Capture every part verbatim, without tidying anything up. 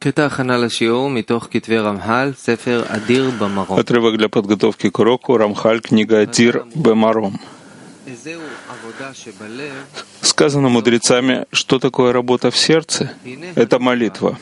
Отрывок для подготовки к уроку. Рамхаль, книга Адир Бемаром. Сказано мудрецами, что такое работа в сердце? Это молитва.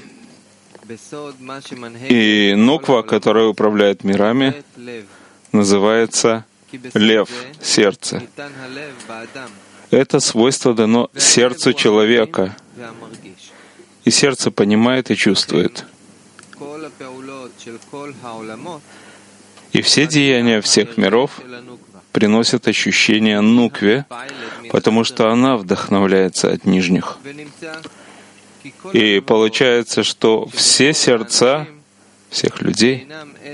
И нуква, которая управляет мирами, называется лев, сердце. Это свойство дано сердцу человека. И сердце понимает и чувствует. И все деяния всех миров приносят ощущение нукве, потому что она вдохновляется от нижних. И получается, что все сердца всех людей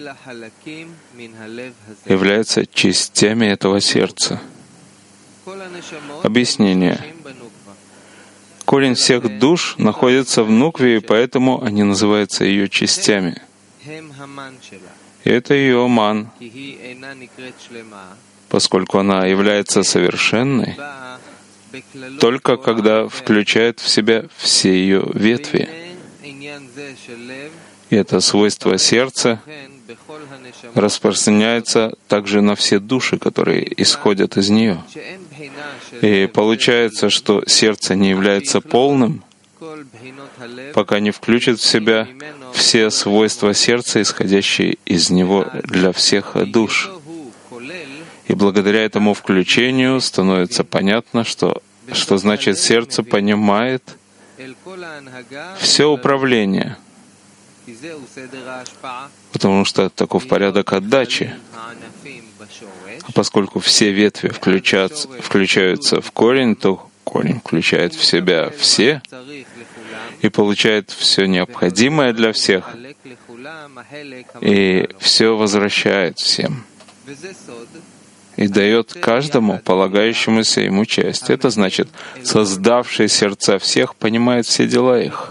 являются частями этого сердца. Объяснение. Корень всех душ находится в нукве, и поэтому они называются ее частями. И это ее ман, поскольку она является совершенной, только когда включает в себя все ее ветви. И это свойство сердца распространяется также на все души, которые исходят из нее. И получается, что сердце не является полным, пока не включит в себя все свойства сердца, исходящие из него для всех душ. И благодаря этому включению становится понятно, что, что значит сердце понимает все управление, потому что таков порядок отдачи. А поскольку все ветви включаются, включаются в корень, то корень включает в себя все и получает все необходимое для всех, и все возвращает всем, и дает каждому полагающемуся ему часть. Это значит, создавший сердца всех понимает все дела их,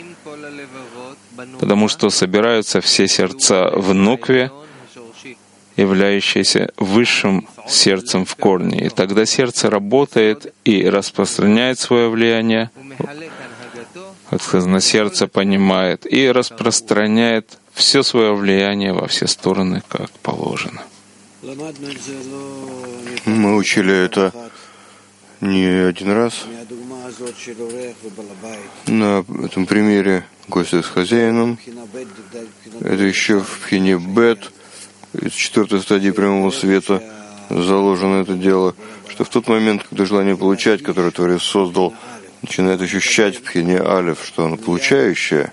потому что собираются все сердца в нукве, являющиеся высшим сердцем в корне. И тогда сердце работает и распространяет свое влияние, как сказано, сердце понимает и распространяет все свое влияние во все стороны, как положено. Мы учили это не один раз. На этом примере гостя с хозяином. Это еще в пхине бет, из четвертой стадии прямого света заложено это дело, что в тот момент, когда желание получать, которое Творец создал, начинает ощущать в пхине алеф, что оно получающее,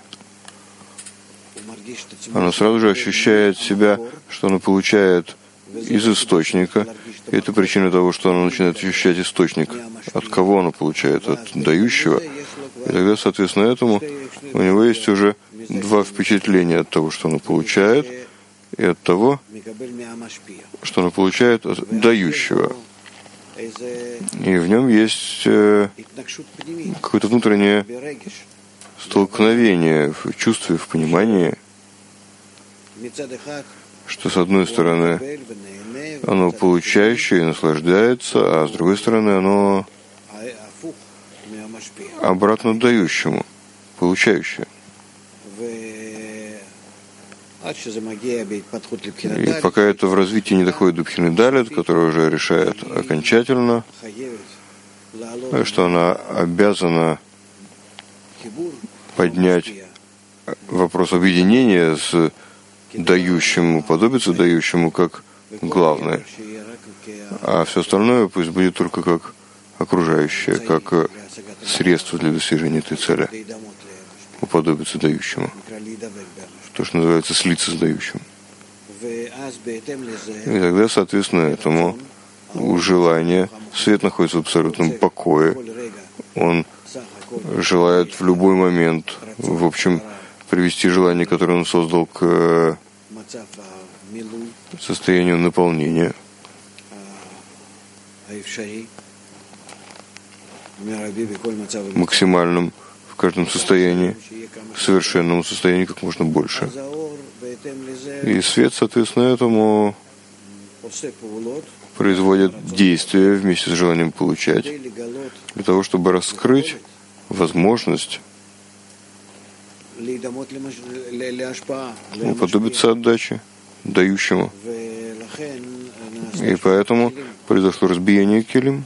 оно сразу же ощущает себя, что оно получает из источника. И это причина того, что оно начинает ощущать источник. От кого оно получает? От дающего. И тогда, соответственно, этому у него есть уже два впечатления от того, что оно получает, и от того, что оно получает от дающего. И в нем есть э, какое-то внутреннее столкновение в чувстве, в понимании, что с одной стороны оно получающее и наслаждается, а с другой стороны оно обратно дающему, получающее. И пока это в развитии не доходит до пхины далет, которая уже решает окончательно, что она обязана поднять вопрос объединения с дающим, уподобиться дающему как главное, а все остальное пусть будет только как окружающее, как средство для достижения этой цели, уподобиться дающему, то, что называется слиться с дающим. И тогда, соответственно, этому у желания свет находится в абсолютном покое, он желает в любой момент, в общем, привести желание, которое он создал, к состоянию наполнения, максимальным в каждом состоянии, совершенному состоянию как можно больше. И свет, соответственно, этому производит действия вместе с желанием получать, для того, чтобы раскрыть возможность уподобиться отдаче, дающему. И поэтому произошло разбиение келим,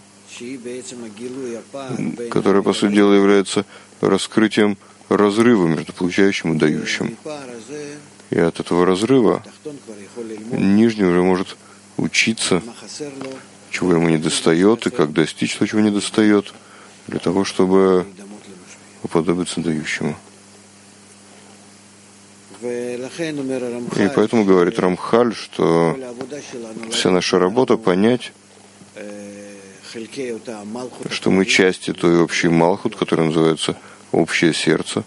которое, по сути дела, является раскрытием разрыва между получающим и дающим. И от этого разрыва нижний уже может учиться, чего ему не достает, и как достичь того, чего не достает, для того, чтобы уподобиться дающему. И поэтому говорит Рамхаль, что вся наша работа понять, что мы части той общей Малхут, которая называется общее сердце,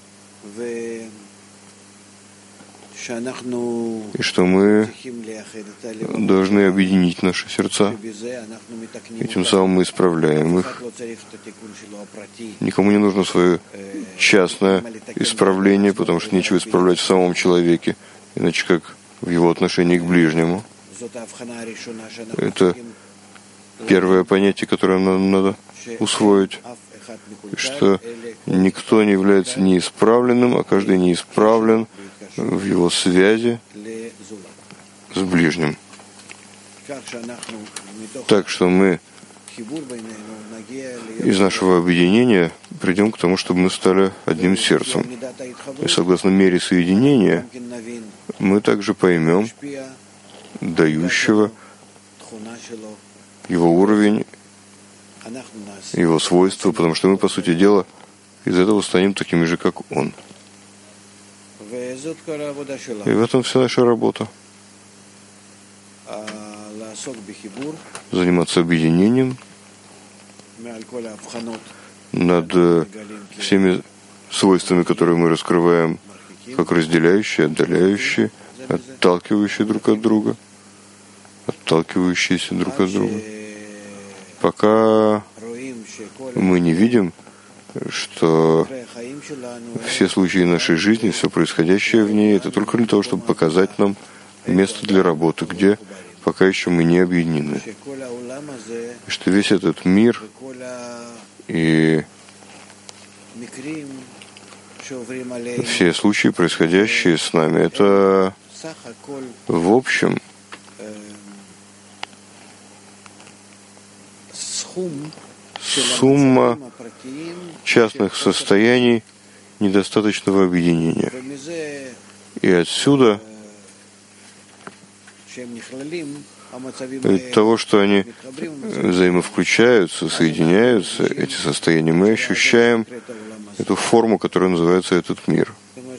и что мы должны объединить наши сердца, и тем самым мы исправляем их. Никому не нужно свое частное исправление, потому что нечего исправлять в самом человеке, иначе как в его отношении к ближнему. Это первое понятие, которое нам надо усвоить, что никто не является неисправленным, а каждый неисправлен в его связи с ближним. Так что мы из нашего объединения придем к тому, чтобы мы стали одним сердцем. И согласно мере соединения мы также поймем дающего, его уровень, его свойства, потому что мы, по сути дела, из этого станем такими же, как он. И в этом вся наша работа. Заниматься объединением над всеми свойствами, которые мы раскрываем, как разделяющие, отдаляющие, отталкивающие друг от друга, отталкивающиеся друг от друга. Пока мы не видим, что все случаи нашей жизни, все происходящее в ней, это только для того, чтобы показать нам место для работы, где пока еще мы не объединены. И что весь этот мир и все случаи, происходящие с нами, это в общем сумма частных состояний недостаточного объединения. И отсюда, от того, что они взаимовключаются, соединяются, эти состояния, мы ощущаем эту форму, которая называется этот мир.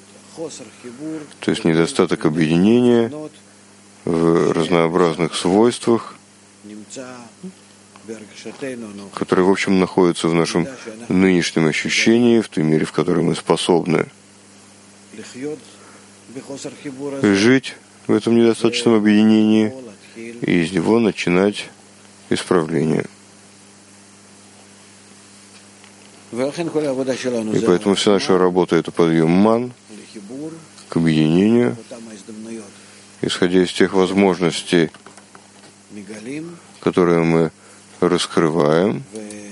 То есть недостаток объединения в разнообразных свойствах, которые, в общем, находятся в нашем нынешнем ощущении, в той мере, в которой мы способны жить в этом недостаточном объединении и из него начинать исправление. И поэтому вся наша работа — это подъем ман к объединению, исходя из тех возможностей, которые мы раскрываем,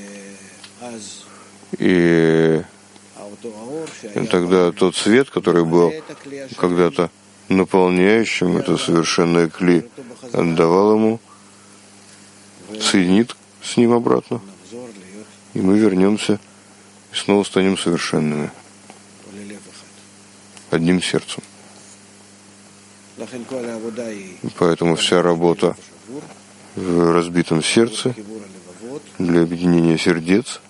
и тогда тот свет, который был когда-то наполняющим это совершенное кли, отдавал ему, соединит с ним обратно, и мы вернемся и снова станем совершенными, одним сердцем. Поэтому вся работа в разбитом сердце для объединения сердец.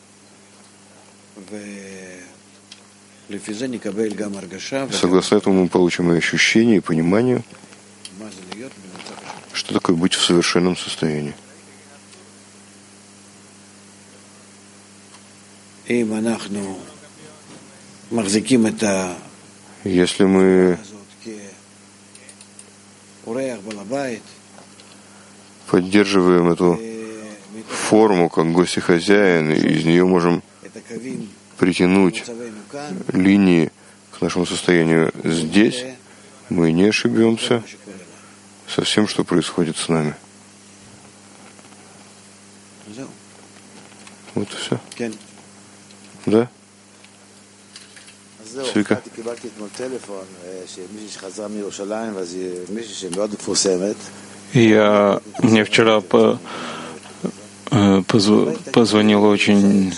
Согласно этому мы получим и ощущение, и понимание, что такое быть в совершенном состоянии. Если мы поддерживаем эту форму как гость и хозяин, и из нее можем притянуть линии к нашему состоянию здесь, мы не ошибемся со всем, что происходит с нами. Вот и все. Да? Цвика. Я, мне вчера по, позв, позвонила очень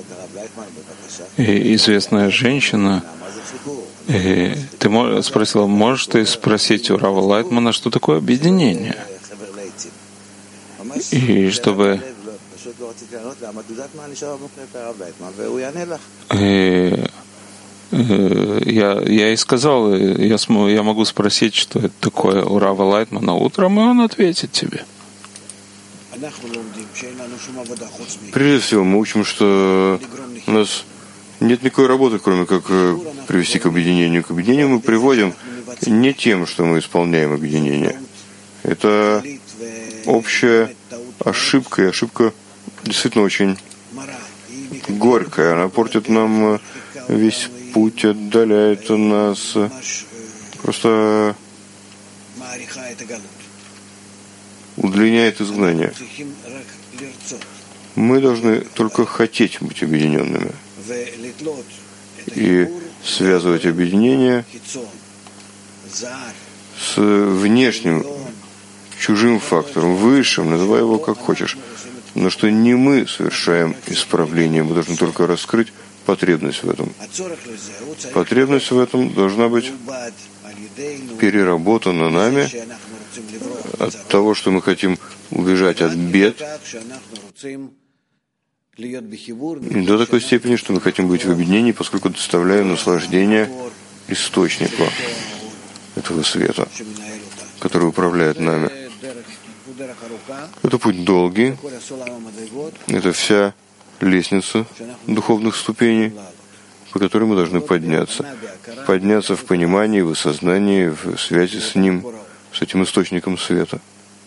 известная женщина, и ты спросила, можешь ты спросить у Рава Лайтмана, что такое объединение? И чтобы и, я, я и сказал, я, смогу, я могу спросить, что это такое у Рава Лайтмана утром, и он ответит тебе. Прежде всего, мы учим, что у нас нет никакой работы, кроме как привести к объединению. К объединению мы приводим не тем, что мы исполняем объединение. Это общая ошибка, и ошибка действительно очень горькая. Она портит нам весь путь, отдаляет нас, просто удлиняет изгнание. Мы должны только хотеть быть объединенными и связывать объединение с внешним, чужим фактором, высшим, называй его как хочешь. Но что не мы совершаем исправление, мы должны только раскрыть потребность в этом. Потребность в этом должна быть переработана нами от того, что мы хотим убежать от бед, и до такой степени, что мы хотим быть в объединении, поскольку доставляем наслаждение источнику этого света, который управляет нами. Это путь долгий, это вся лестница духовных ступеней, по которой мы должны подняться. Подняться в понимании, в осознании, в связи с Ним, с этим источником света.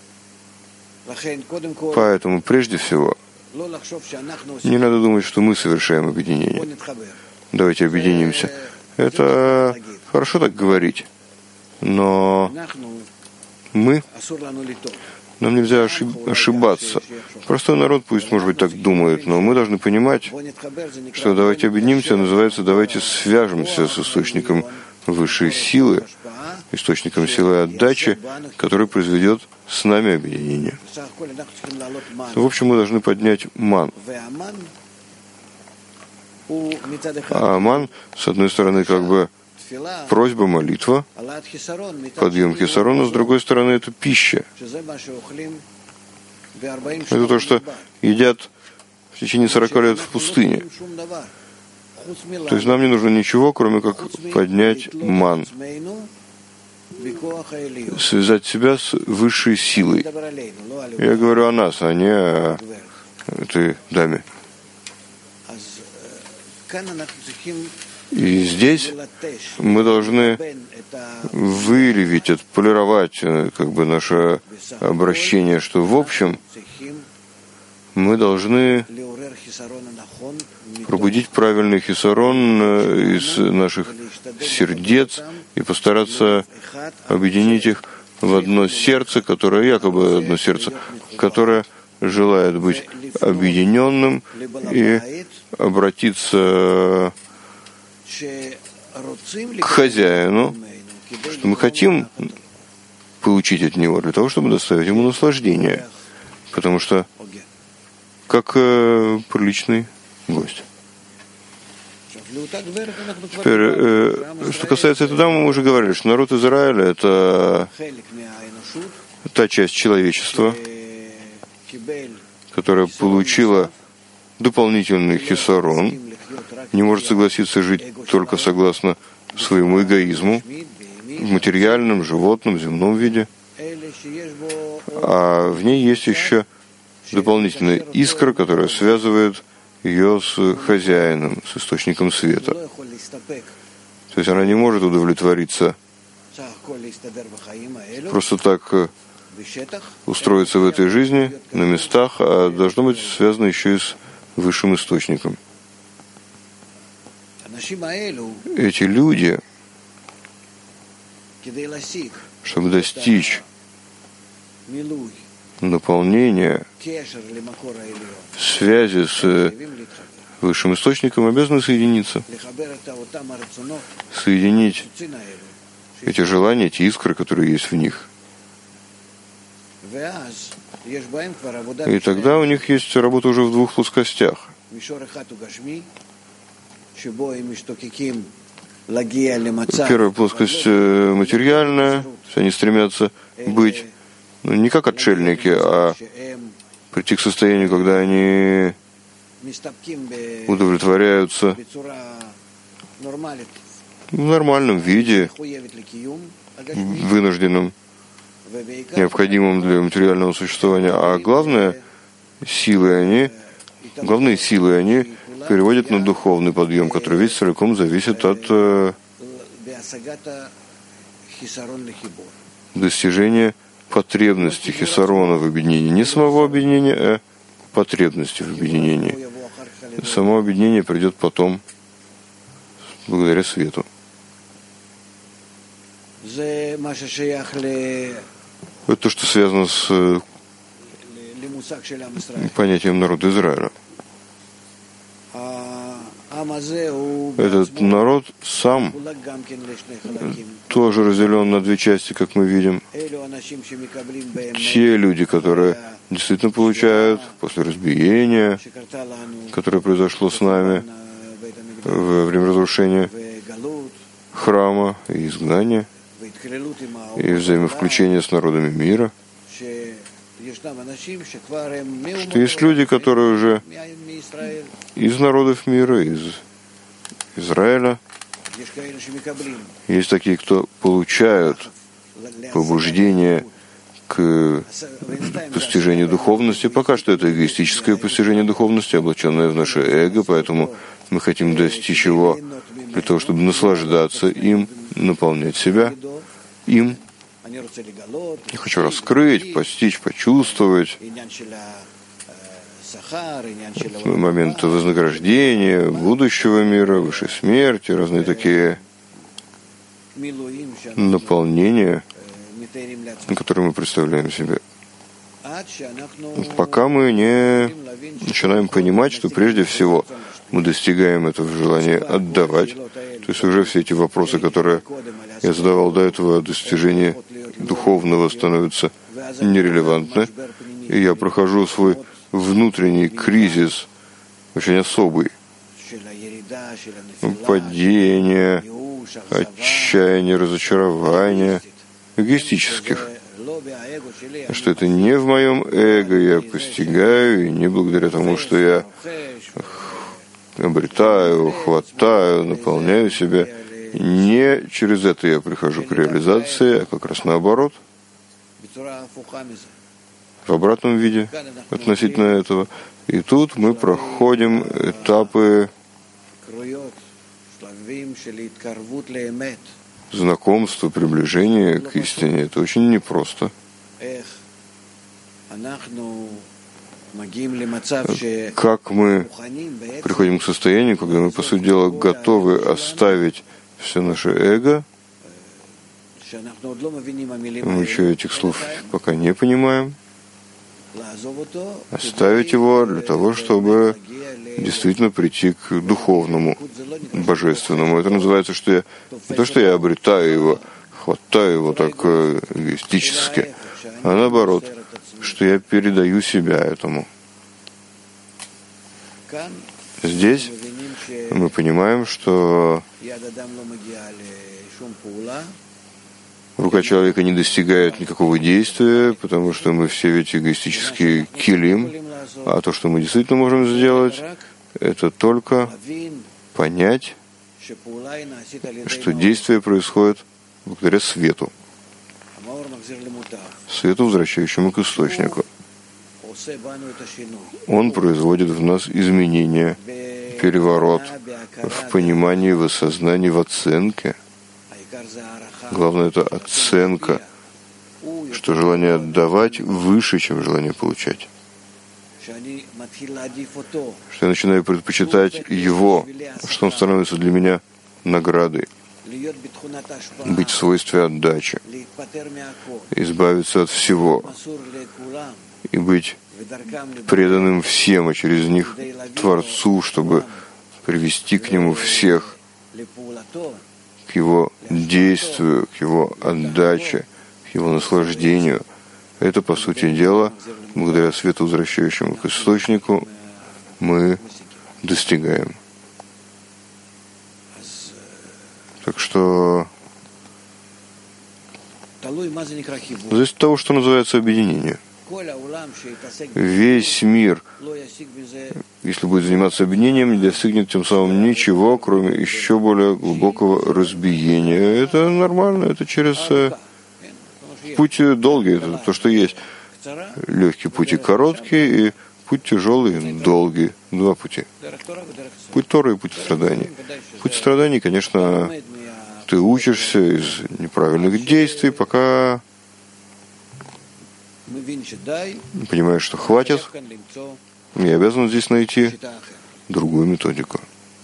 Поэтому, прежде всего, не надо думать, что мы совершаем объединение. Давайте объединимся. Это хорошо так говорить, но мы, нам нельзя ошиб- ошибаться. Простой народ пусть, может быть, так думает, но мы должны понимать, что давайте объединимся, называется давайте свяжемся с источником высшей силы, источником силы отдачи, который произведет с нами объединение. В общем, мы должны поднять ман. А аман, с одной стороны, как бы просьба, молитва, подъем хисарона, с другой стороны, это пища. Это то, что едят в течение сорока лет в пустыне. То есть нам не нужно ничего, кроме как поднять ман, связать себя с высшей силой. Я говорю о нас, а не о этой даме. И здесь мы должны выявить, отполировать как бы наше обращение, что в общем мы должны пробудить правильный хисарон из наших сердец и постараться объединить их в одно сердце, которое якобы одно сердце, которое желает быть объединенным и обратиться к хозяину, что мы хотим получить от него, для того, чтобы доставить ему наслаждение, потому что как э, приличный гость. Теперь, э, что касается этой дамы, мы уже говорили, что народ Израиля — это та часть человечества, которая получила дополнительный хисарон, не может согласиться жить только согласно своему эгоизму, в материальном, животном, земном виде. А в ней есть еще дополнительная искра, которая связывает ее с хозяином, с источником света. То есть она не может удовлетвориться просто так устроиться в этой жизни, на местах, а должно быть связано еще и с высшим источником. Эти люди, чтобы достичь наполнения, связи с высшим источником обязаны соединиться, соединить эти желания, эти искры, которые есть в них. И тогда у них есть работа уже в двух плоскостях. Первая плоскость материальная, они стремятся быть, ну, не как отшельники, а прийти к состоянию, когда они удовлетворяются в нормальном виде, вынужденном, необходимым для материального существования. А главное, силы они, главные силы они переводят на духовный подъем, который весь целиком зависит от э, достижения потребности хисарона в объединении. Не самого объединения, а потребности в объединении. Само объединение придет потом, благодаря свету. Это то, что связано с понятием народа Израиля. Этот народ сам тоже разделен на две части, как мы видим. Те люди, которые действительно получают после разбиения, которое произошло с нами во время разрушения храма и изгнания, и взаимовключения с народами мира, что есть люди, которые уже из народов мира, из Израиля, есть такие, кто получают побуждение к постижению духовности. Пока что это эгоистическое постижение духовности, облаченное в наше эго, поэтому мы хотим достичь его для того, чтобы наслаждаться им, наполнять себя им. Я хочу раскрыть, постичь, почувствовать момент вознаграждения, будущего мира, высшей смерти, разные такие наполнения, которые мы представляем себе. Пока мы не начинаем понимать, что прежде всего мы достигаем этого желания отдавать, то есть уже все эти вопросы, которые я задавал до этого, достижения духовного становятся нерелевантны, и я прохожу свой внутренний кризис, очень особый, падение, отчаяние, разочарование, эгоистических, что это не в моем эго я постигаю, и не благодаря тому, что я обретаю, хватаю, наполняю себя. Не через это я прихожу к реализации, а как раз наоборот, в обратном виде относительно этого. И тут мы проходим этапы знакомства, приближения к истине. Это очень непросто. Как мы приходим к состоянию, когда мы, по сути дела, готовы оставить все наше эго. Мы еще этих слов пока не понимаем. Оставить его для того, чтобы действительно прийти к духовному, божественному. Это называется, что я не то, что я обретаю его, хватаю его так эгоистически, а наоборот, что я передаю себя этому. Здесь мы понимаем, что рука человека не достигает никакого действия, потому что мы все ведь эгоистические килим, а то, что мы действительно можем сделать, это только понять, что действие происходит благодаря свету, свету, возвращающему к источнику. Он производит в нас изменения, переворот в понимании, в осознании, в оценке. Главное — это оценка, что желание отдавать выше, чем желание получать. Что я начинаю предпочитать его, что он становится для меня наградой, быть в свойстве отдачи, избавиться от всего и быть преданным всем, а через них Творцу, чтобы привести к Нему всех, к Его действию, к Его отдаче, к Его наслаждению. Это, по сути дела, благодаря свету, возвращающему к источнику, мы достигаем. Так что зависит от того, что называется объединение. Весь мир, если будет заниматься объединением, не достигнет тем самым ничего, кроме еще более глубокого разбиения. Это нормально, это через путь долгий, это то, что есть. Легкий путь и короткий, и путь тяжелый и долгий. Два пути. Путь Торы и путь страданий. Путь страданий, конечно, ты учишься из неправильных действий, пока понимаешь, что хватит, я обязан здесь найти другую методику.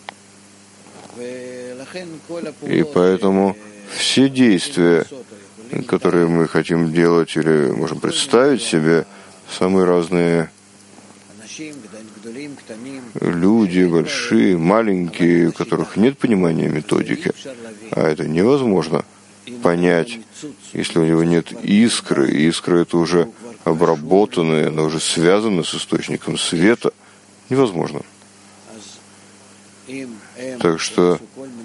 И поэтому все действия, которые мы хотим делать или можем представить себе, самые разные люди, большие, маленькие, у которых нет понимания методики, а это невозможно понять, если у него нет искры. Искра — это уже обработанная, она уже связана с источником света. Невозможно. Так что,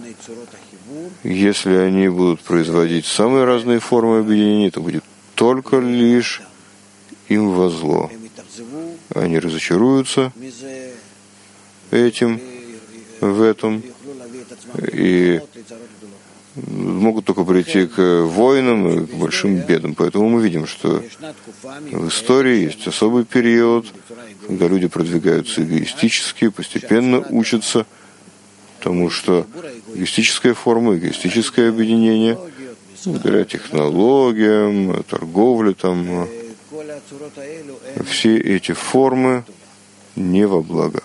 если они будут производить самые разные формы объединения, это будет только лишь им во зло. Они разочаруются этим, в этом, и могут только прийти к войнам и к большим бедам. Поэтому мы видим, что в истории есть особый период, когда люди продвигаются эгоистически, постепенно учатся тому, что эгоистическая форма, эгоистическое объединение, благодаря технологиям, торговле, там, все эти формы не во благо.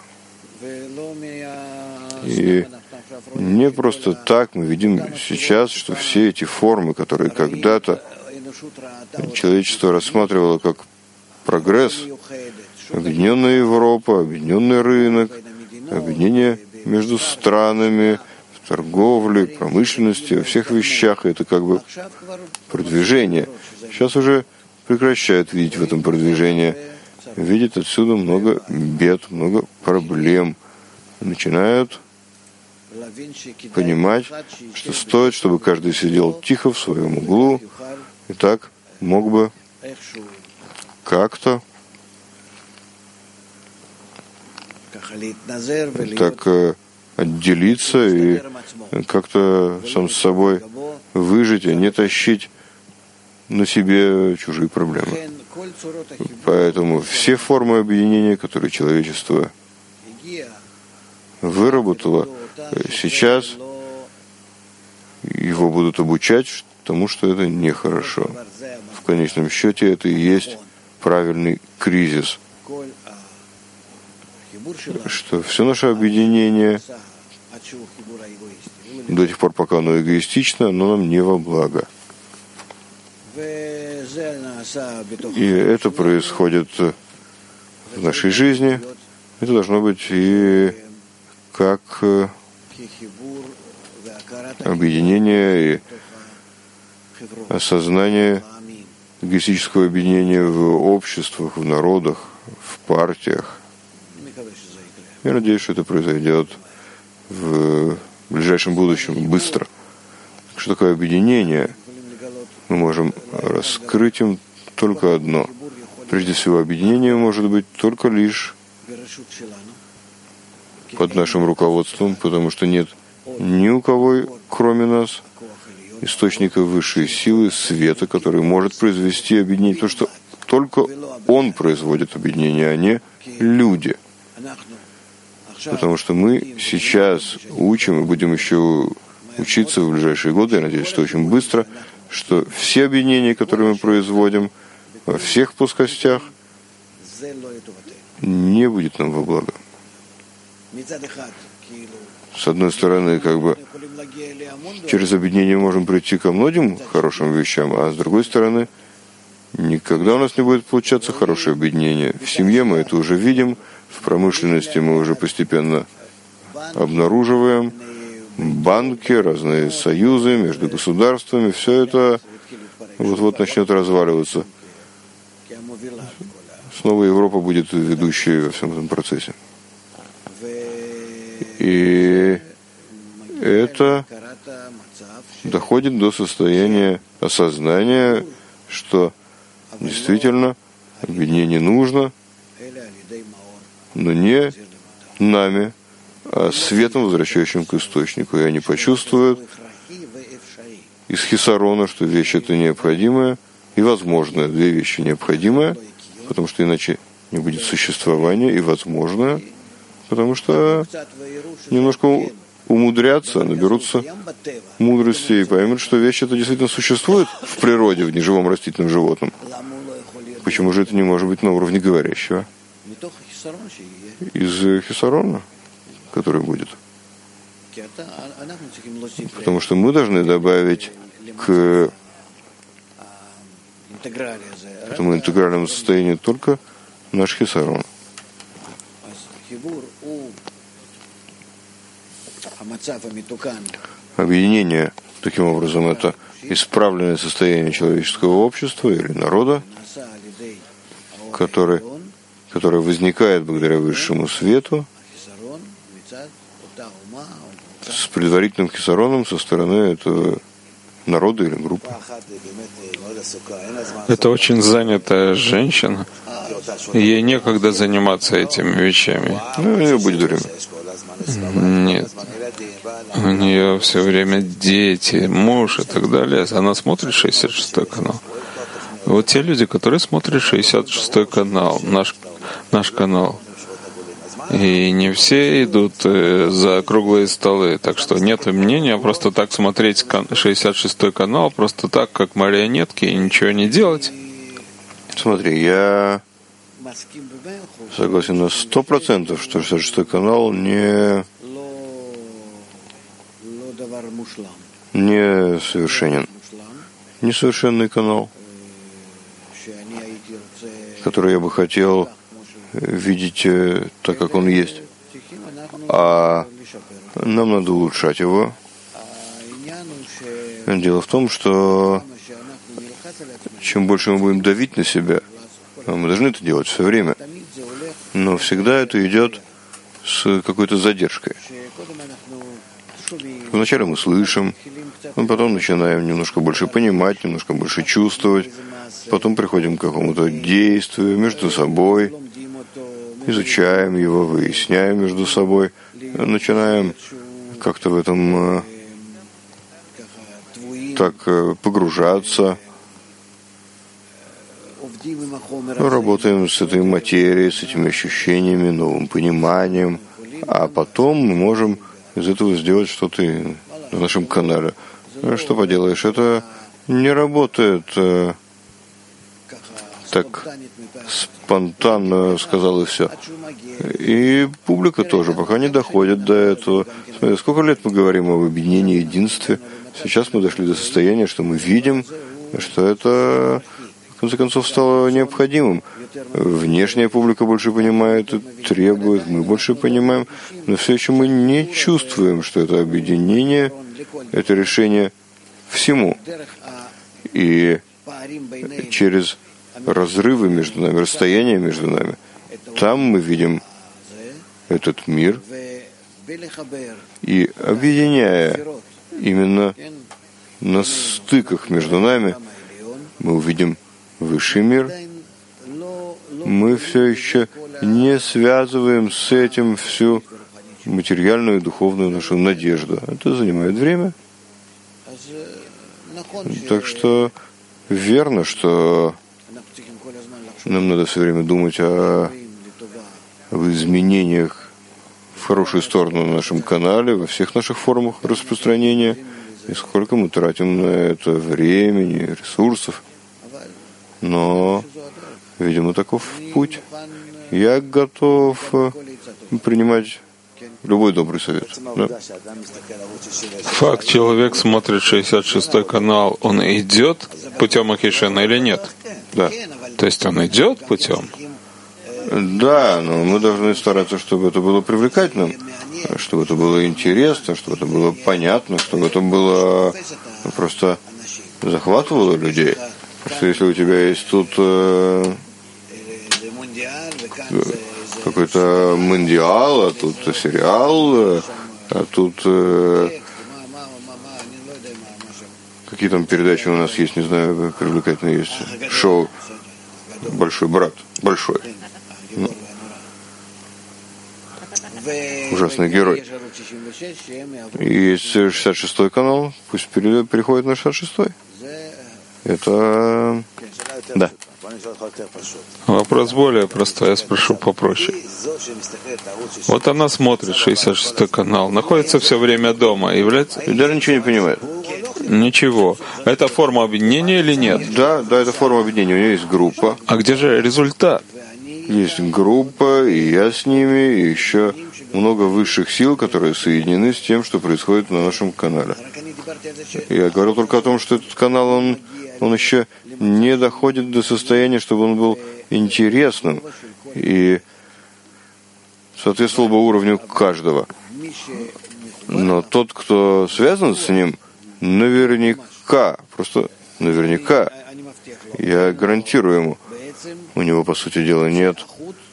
И не просто так мы видим сейчас, что все эти формы, которые когда-то человечество рассматривало как прогресс, объединенная Европа, объединенный рынок, объединение между странами, в торговле, промышленности, во всех вещах, это как бы продвижение. Сейчас уже прекращают видеть в этом продвижение, видят отсюда много бед, много проблем, начинают понимать, что стоит, чтобы каждый сидел тихо в своем углу, и так мог бы как-то так отделиться и как-то сам с собой выжить, а не тащить на себе чужие проблемы. Поэтому все формы объединения, которые человечество выработало, сейчас его будут обучать тому, что это нехорошо. В конечном счете это и есть правильный кризис, что все наше объединение до тех пор, пока оно эгоистично, оно нам не во благо. И это происходит в нашей жизни. Это должно быть и как объединение и осознание эгоистического объединения в обществах, в народах, в партиях. Я надеюсь, что это произойдет в ближайшем будущем, быстро. Что такое объединение? Мы можем раскрыть им только одно. Прежде всего, объединение может быть только лишь под нашим руководством, потому что нет ни у кого, кроме нас, источника высшей силы, света, который может произвести объединение. То, что только Он производит объединение, а не люди. Потому что мы сейчас учим и будем еще учиться в ближайшие годы, я надеюсь, что очень быстро, что все объединения, которые мы производим во всех плоскостях, не будет нам во благо. с одной стороны, как бы через объединение можем прийти ко многим хорошим вещам, а с другой стороны, никогда у нас не будет получаться хорошее объединение. В семье мы это уже видим, в промышленности мы уже постепенно обнаруживаем, банки, разные союзы между государствами, все это вот-вот начнет разваливаться. Снова Европа будет ведущей во всем этом процессе. И это доходит до состояния осознания, что действительно объединение нужно, но не нами, а светом, возвращающим к источнику. И они почувствуют из хисарона, что вещь это необходимая и возможная. Две вещи необходимые, потому что иначе не будет существования, и возможное, потому что немножко умудрятся, наберутся мудрости и поймут, что вещь это действительно существует в природе, в неживом растительном животном. Почему же это не может быть на уровне говорящего? Из хисарона, который будет. Потому что мы должны добавить к этому интегральному состоянию только наш хисарон. Объединение, таким образом, это исправленное состояние человеческого общества или народа, который, которое возникает благодаря высшему свету, с предварительным хисароном со стороны этого народа или группы. Это очень занятая женщина, и ей некогда заниматься этими вещами. Ну, у нее будет время. Нет. У нее все время дети, муж и так далее. Она смотрит шестьдесят шестой канал. Вот те люди, которые смотрят шестьдесят шестой канал, наш, наш канал, и не все идут за круглые столы, так что нет мнения просто так смотреть шестьдесят шестой канал, просто так, как марионетки, и ничего не делать. Смотри, я согласен на сто процентов, что шестьдесят шестой канал не, не совершенен. Несовершенный канал, который я бы хотел видеть так, как он есть. А нам надо улучшать его. Дело в том, что чем больше мы будем давить на себя, мы должны это делать все время, но всегда это идет с какой-то задержкой. Вначале мы слышим, а потом начинаем немножко больше понимать, немножко больше чувствовать, потом приходим к какому-то действию между собой, изучаем его, выясняем между собой, начинаем как-то в этом так погружаться, работаем с этой материей, с этими ощущениями, новым пониманием, а потом мы можем из этого сделать что-то на нашем канале. Что поделаешь, это не работает так спонтанно, сказал и все. И публика тоже пока не доходит до этого. Смотри, сколько лет мы говорим об объединении, единстве. Сейчас мы дошли до состояния, что мы видим, что это в конце концов стало необходимым. Внешняя публика больше понимает, требует, мы больше понимаем, но все еще мы не чувствуем, что это объединение, это решение всему. И через разрывы между нами, расстояние между нами, там мы видим этот мир, и объединяя именно на стыках между нами, мы увидим высший мир. Мы все еще не связываем с этим всю материальную и духовную нашу надежду. Это занимает время. Так что верно, что нам надо все время думать о, об изменениях в хорошую сторону на нашем канале, во всех наших формах распространения, и сколько мы тратим на это времени, ресурсов. Но, видимо, таков путь. Я готов принимать любой добрый совет. Да? Факт, человек смотрит шестьдесят шестой канал, он идет путем Ахишена или нет? Да. То есть он идет путем? Да, но мы должны стараться, чтобы это было привлекательным, чтобы это было интересно, чтобы это было понятно, чтобы это было просто захватывало людей. Потому что если у тебя есть тут э, какой-то мундиал, а тут сериал, а тут э, какие там передачи у нас есть, не знаю, привлекательные есть, шоу «Большой брат», большой. Ну, ужасный герой. И есть шестьдесят шестой канал, пусть переходит на шестьдесят шестой. Это... Да. Вопрос более простой, я спрошу попроще. Вот она смотрит шестьдесят шестой канал, находится все время дома, является... И даже ничего не понимает. Ничего. Это форма объединения или нет? Да, да, это форма объединения. У нее есть группа. А где же результат? Есть группа, и я с ними, и еще много высших сил, которые соединены с тем, что происходит на нашем канале. Я говорил только о том, что этот канал, он, он еще не доходит до состояния, чтобы он был интересным и соответствовал бы уровню каждого. Но тот, кто связан с ним, наверняка, просто наверняка, я гарантирую ему, у него, по сути дела, нет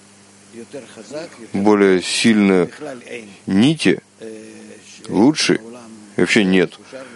более сильной нити, лучшей, вообще нет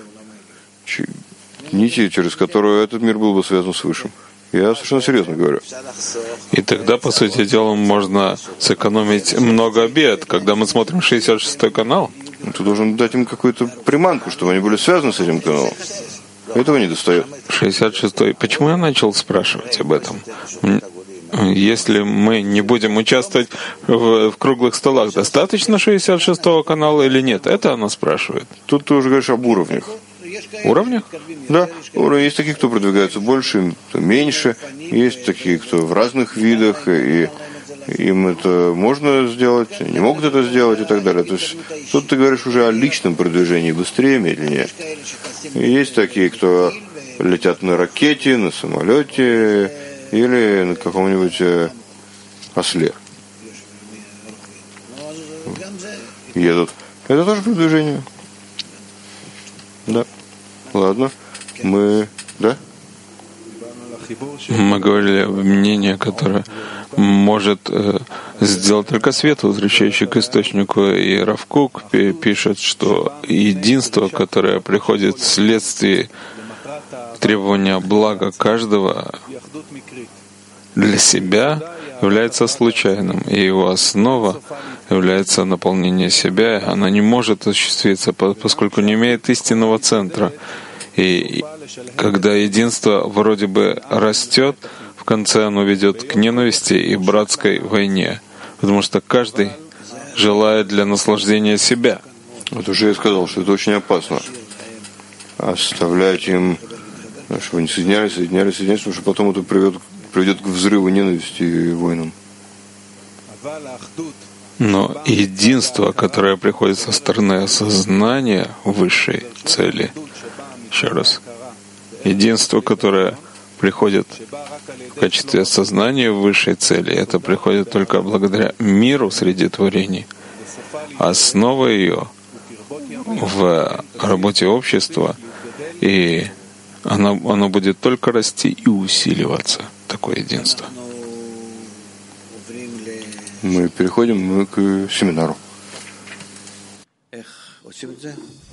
нити, через которую этот мир был бы связан с Высшим. Я совершенно серьезно говорю. И тогда, по сути дела, можно сэкономить много бед. Когда мы смотрим шестьдесят шестой канал, ты должен дать им какую-то приманку, чтобы они были связаны с этим каналом. Этого не достает. шестьдесят шестой. Почему я начал спрашивать об этом? Если мы не будем участвовать в, в круглых столах, достаточно шестьдесят шестого канала или нет? Это она спрашивает. Тут ты уже говоришь об уровнях. Уровнях? Да. Есть такие, кто продвигается больше, кто меньше. Есть такие, кто в разных видах, и им это можно сделать, не могут это сделать и так далее. То есть тут ты говоришь уже о личном продвижении, быстрее, медленнее. И есть такие, кто летят на ракете, на самолете или на каком-нибудь осле. Едут. Это тоже продвижение. Да. Ладно. Мы... Да? Мы говорили об мнении, которое может э, сделать только свет, возвращающий к источнику. И Рав Кук пишет, что единство, которое приходит вследствие требования блага каждого для себя, является случайным, и его основа является наполнение себя. Она не может осуществиться, поскольку не имеет истинного центра. И когда единство вроде бы растет, в конце оно ведет к ненависти и братской войне, потому что каждый желает для наслаждения себя. Вот уже я сказал, что это очень опасно. Оставлять им, чтобы они соединялись, соединялись, соединялись, потому что потом это приведет, приведет к взрыву ненависти и войнам. Но единство, которое приходит со стороны осознания высшей цели, еще раз, единство, которое приходит в качестве осознания высшей цели, это приходит только благодаря миру среди творений. Основа ее в работе общества, и оно, оно будет только расти и усиливаться, такое единство. Мы переходим к семинару.